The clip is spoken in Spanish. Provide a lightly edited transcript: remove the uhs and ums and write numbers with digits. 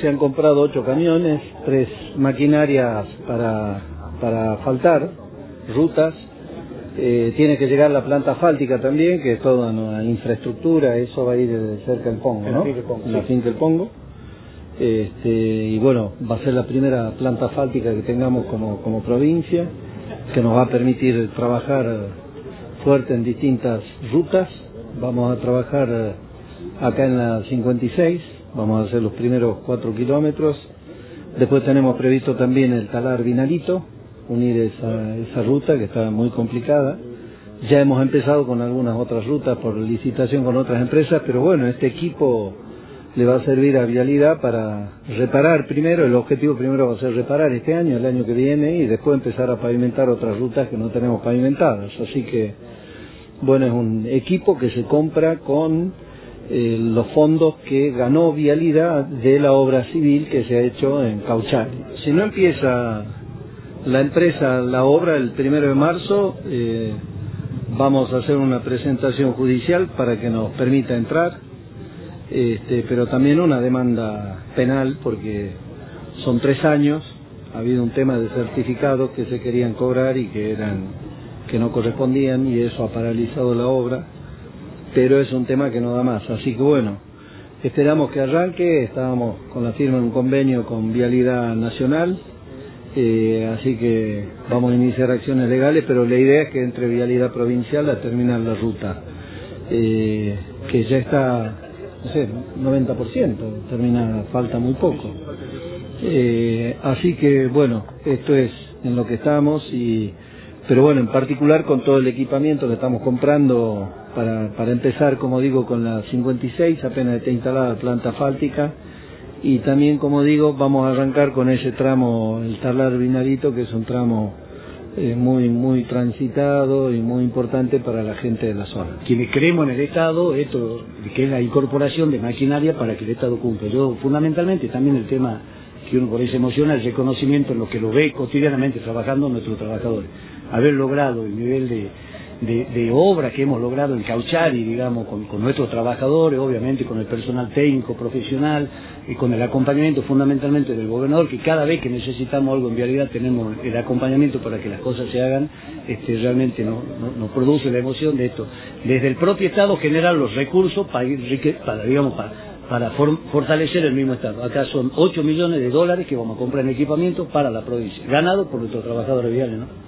se han comprado 8 camiones, 3 maquinarias para asfaltar rutas. Tiene que llegar la planta asfáltica también, que es toda una infraestructura. Eso va a ir cerca del Pongo, ¿no? En la finca del Pongo. Y bueno, va a ser la primera planta asfáltica que tengamos como provincia, que nos va a permitir trabajar fuerte en distintas rutas. Vamos a trabajar acá en la 56, vamos a hacer los primeros 4 kilómetros. Después tenemos previsto también el Talar Vinalito, unir esa ruta que está muy complicada. Ya hemos empezado con algunas otras rutas por licitación con otras empresas, pero bueno, este equipo le va a servir a Vialidad para reparar primero. El objetivo primero va a ser reparar este año, el año que viene, y después empezar a pavimentar otras rutas que no tenemos pavimentadas. Así que, bueno, es un equipo que se compra con los fondos que ganó Vialidad de la obra civil que se ha hecho en Cauchari. Si no empieza la empresa la obra el 1 de marzo, vamos a hacer una presentación judicial para que nos permita entrar, pero también una demanda penal, porque son 3 años, ha habido un tema de certificados que se querían cobrar y que no correspondían, y eso ha paralizado la obra, pero es un tema que no da más. Así que bueno, esperamos que arranque. Estábamos con la firma de un convenio con Vialidad Nacional, así que vamos a iniciar acciones legales, pero la idea es que entre Vialidad Provincial a terminar la ruta, que ya está, no sé, 90% terminada, falta muy poco. Así que bueno, esto es en lo que estamos, pero bueno, en particular con todo el equipamiento que estamos comprando para empezar, como digo, con la 56, apenas está instalada la planta asfáltica. Y también, como digo, vamos a arrancar con ese tramo, el Talar Vinalito, que es un tramo muy transitado y muy importante para la gente de la zona. Quienes creemos en el Estado, esto que es la incorporación de maquinaria para que el Estado cumpla. Yo, fundamentalmente, también el tema que uno por ahí se emociona, el reconocimiento en lo que lo ve cotidianamente trabajando nuestros trabajadores. Haber logrado el nivel de obra que hemos logrado en Cauchari, digamos, con nuestros trabajadores, obviamente con el personal técnico, profesional, y con el acompañamiento fundamentalmente del gobernador, que cada vez que necesitamos algo en Vialidad tenemos el acompañamiento para que las cosas se hagan. Realmente nos produce la emoción de esto. Desde el propio Estado generar los recursos para fortalecer el mismo Estado. Acá son $8 millones que vamos a comprar en equipamiento para la provincia, ganado por nuestros trabajadores viales, ¿no?